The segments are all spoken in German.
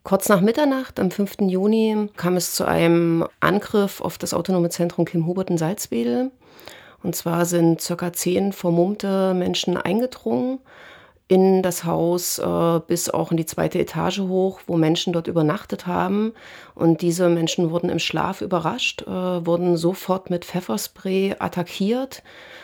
Kurz nach Mitternacht am 5. Juni kam es zu einem Angriff auf das Autonome Zentrum Kim-Hubert in Salzwedel. Und zwar sind ca. 10 vermummte Menschen eingedrungen in das Haus, bis auch in die 2. Etage hoch, wo Menschen dort übernachtet haben. Und diese Menschen wurden im Schlaf überrascht, wurden sofort mit Pfefferspray attackiert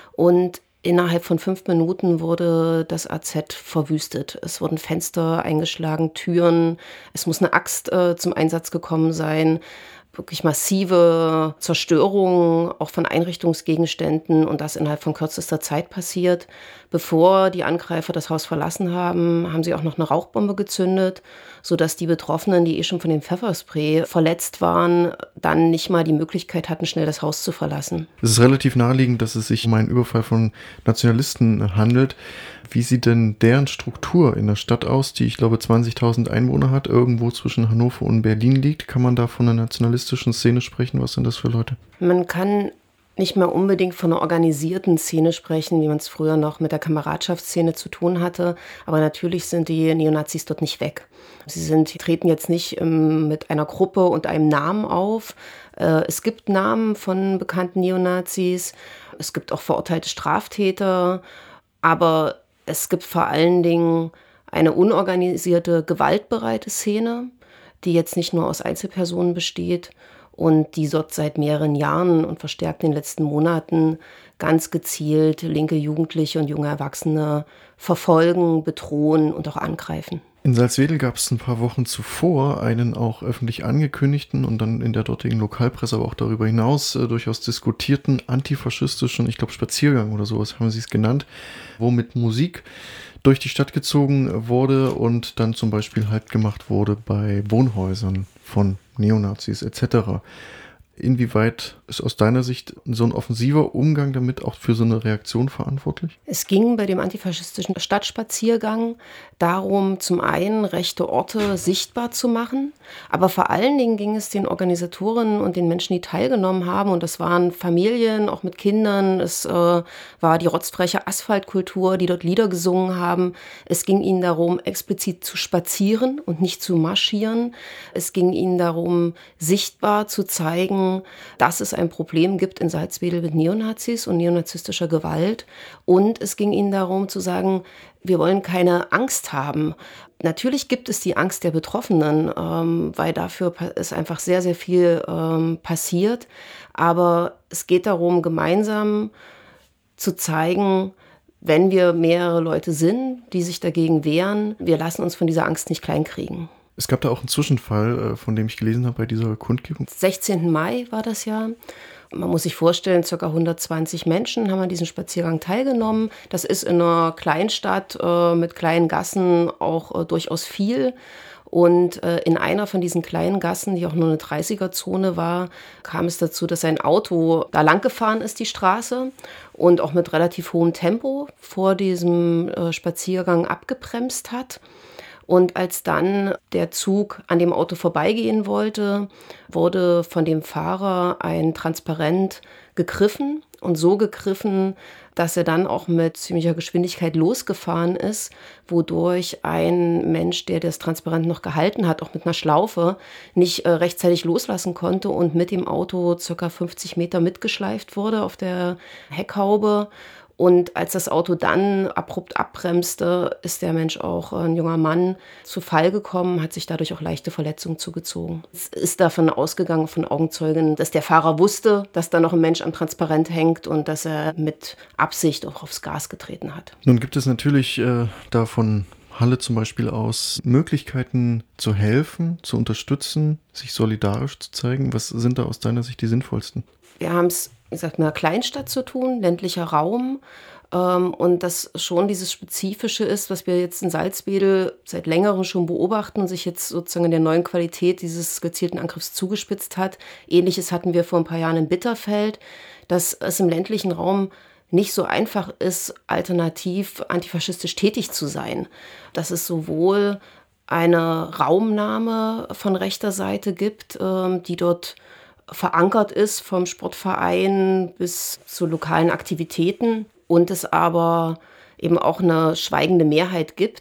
und innerhalb von 5 Minuten wurde das AZ verwüstet. Es wurden Fenster eingeschlagen, Türen. Es muss eine Axt zum Einsatz gekommen sein. Wirklich massive Zerstörung auch von Einrichtungsgegenständen und das innerhalb von kürzester Zeit passiert. Bevor die Angreifer das Haus verlassen haben, haben sie auch noch eine Rauchbombe gezündet, sodass die Betroffenen, die schon von dem Pfefferspray verletzt waren, dann nicht mal die Möglichkeit hatten, schnell das Haus zu verlassen. Es ist relativ naheliegend, dass es sich um einen Überfall von Nationalisten handelt. Wie sieht denn deren Struktur in der Stadt aus, die, ich glaube, 20.000 Einwohner hat, irgendwo zwischen Hannover und Berlin liegt? Kann man da von einer nationalistischen Szene sprechen? Was sind das für Leute? Man kann nicht mehr unbedingt von einer organisierten Szene sprechen, wie man es früher noch mit der Kameradschaftsszene zu tun hatte. Aber natürlich sind die Neonazis dort nicht weg. Sie treten jetzt nicht mit einer Gruppe und einem Namen auf. Es gibt Namen von bekannten Neonazis. Es gibt auch verurteilte Straftäter. Aber es gibt vor allen Dingen eine unorganisierte, gewaltbereite Szene, die jetzt nicht nur aus Einzelpersonen besteht und die dort seit mehreren Jahren und verstärkt in den letzten Monaten ganz gezielt linke Jugendliche und junge Erwachsene verfolgen, bedrohen und auch angreifen. In Salzwedel gab es ein paar Wochen zuvor einen auch öffentlich angekündigten und dann in der dortigen Lokalpresse, aber auch darüber hinaus durchaus diskutierten antifaschistischen, ich glaube Spaziergang oder sowas haben sie es genannt, wo mit Musik durch die Stadt gezogen wurde und dann zum Beispiel halt gemacht wurde bei Wohnhäusern von Neonazis etc. Inwieweit ist aus deiner Sicht so ein offensiver Umgang damit auch für so eine Reaktion verantwortlich? Es ging bei dem antifaschistischen Stadtspaziergang darum, zum einen rechte Orte sichtbar zu machen, aber vor allen Dingen ging es den Organisatorinnen und den Menschen, die teilgenommen haben, und das waren Familien, auch mit Kindern, es war die rotzfreche Asphaltkultur, die dort Lieder gesungen haben. Es ging ihnen darum, explizit zu spazieren und nicht zu marschieren. Es ging ihnen darum, sichtbar zu zeigen, dass es ein Problem gibt in Salzwedel mit Neonazis und neonazistischer Gewalt. Und es ging ihnen darum zu sagen, wir wollen keine Angst haben. Natürlich gibt es die Angst der Betroffenen, weil dafür ist einfach sehr, sehr viel passiert. Aber es geht darum, gemeinsam zu zeigen, wenn wir mehrere Leute sind, die sich dagegen wehren, wir lassen uns von dieser Angst nicht kleinkriegen. Es gab da auch einen Zwischenfall, von dem ich gelesen habe bei dieser Kundgebung. 16. Mai war das ja. Man muss sich vorstellen, ca. 120 Menschen haben an diesem Spaziergang teilgenommen. Das ist in einer Kleinstadt mit kleinen Gassen auch durchaus viel. Und in einer von diesen kleinen Gassen, die auch nur eine 30er-Zone war, kam es dazu, dass ein Auto da lang gefahren ist, die Straße, und auch mit relativ hohem Tempo vor diesem Spaziergang abgebremst hat. Und als dann der Zug an dem Auto vorbeigehen wollte, wurde von dem Fahrer ein Transparent gegriffen und so gegriffen, dass er dann auch mit ziemlicher Geschwindigkeit losgefahren ist, wodurch ein Mensch, der das Transparent noch gehalten hat, auch mit einer Schlaufe, nicht rechtzeitig loslassen konnte und mit dem Auto ca. 50 Meter mitgeschleift wurde auf der Heckhaube. Und als das Auto dann abrupt abbremste, ist der Mensch auch, ein junger Mann, zu Fall gekommen, hat sich dadurch auch leichte Verletzungen zugezogen. Es ist davon ausgegangen, von Augenzeugen, dass der Fahrer wusste, dass da noch ein Mensch am Transparent hängt und dass er mit Absicht auch aufs Gas getreten hat. Nun gibt es natürlich da von Halle zum Beispiel aus Möglichkeiten zu helfen, zu unterstützen, sich solidarisch zu zeigen. Was sind da aus deiner Sicht die sinnvollsten? Wir haben es, wie gesagt, mit einer Kleinstadt zu tun, ländlicher Raum. Und das schon dieses Spezifische ist, was wir jetzt in Salzwedel seit längerem schon beobachten und sich jetzt sozusagen in der neuen Qualität dieses gezielten Angriffs zugespitzt hat. Ähnliches hatten wir vor ein paar Jahren in Bitterfeld, dass es im ländlichen Raum nicht so einfach ist, alternativ antifaschistisch tätig zu sein. Dass es sowohl eine Raumnahme von rechter Seite gibt, die dort verankert ist, vom Sportverein bis zu lokalen Aktivitäten, und es aber eben auch eine schweigende Mehrheit gibt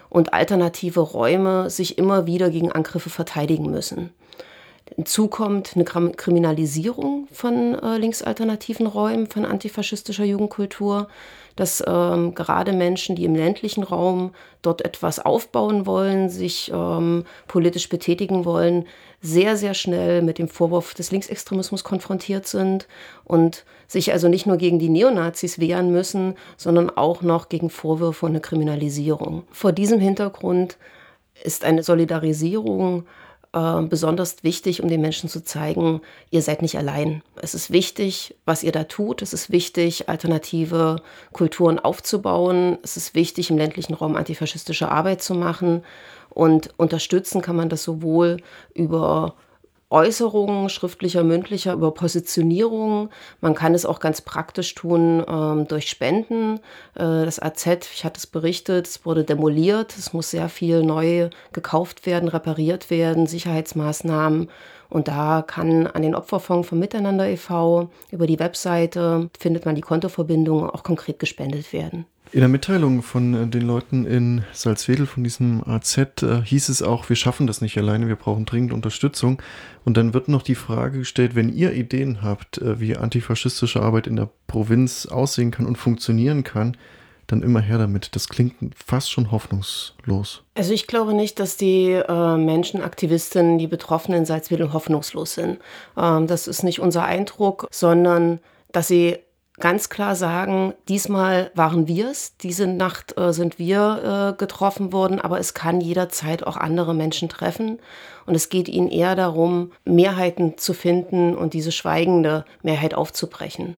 und alternative Räume sich immer wieder gegen Angriffe verteidigen müssen. Hinzu kommt eine Kriminalisierung von linksalternativen Räumen, von antifaschistischer Jugendkultur, dass gerade Menschen, die im ländlichen Raum dort etwas aufbauen wollen, sich politisch betätigen wollen, sehr, sehr schnell mit dem Vorwurf des Linksextremismus konfrontiert sind und sich also nicht nur gegen die Neonazis wehren müssen, sondern auch noch gegen Vorwürfe und eine Kriminalisierung. Vor diesem Hintergrund ist eine Solidarisierung besonders wichtig, um den Menschen zu zeigen, ihr seid nicht allein. Es ist wichtig, was ihr da tut. Es ist wichtig, alternative Kulturen aufzubauen. Es ist wichtig, im ländlichen Raum antifaschistische Arbeit zu machen. Und unterstützen kann man das sowohl über Äußerungen, schriftlicher, mündlicher, über Positionierungen. Man kann es auch ganz praktisch tun durch Spenden. Das AZ, ich hatte es berichtet, es wurde demoliert. Es muss sehr viel neu gekauft werden, repariert werden, Sicherheitsmaßnahmen. Und da kann an den Opferfonds vom Miteinander e.V. über die Webseite findet man die Kontoverbindung auch konkret gespendet werden. In der Mitteilung von den Leuten in Salzwedel von diesem AZ hieß es auch, wir schaffen das nicht alleine, wir brauchen dringend Unterstützung. Und dann wird noch die Frage gestellt, wenn ihr Ideen habt, wie antifaschistische Arbeit in der Provinz aussehen kann und funktionieren kann, dann immer her damit. Das klingt fast schon hoffnungslos. Also ich glaube nicht, dass die Menschen, Aktivistinnen, die Betroffenen in Salzwedel hoffnungslos sind. Das ist nicht unser Eindruck, sondern dass sie ganz klar sagen, diesmal waren wir es, diese Nacht sind wir getroffen worden, aber es kann jederzeit auch andere Menschen treffen. Und es geht ihnen eher darum, Mehrheiten zu finden und diese schweigende Mehrheit aufzubrechen.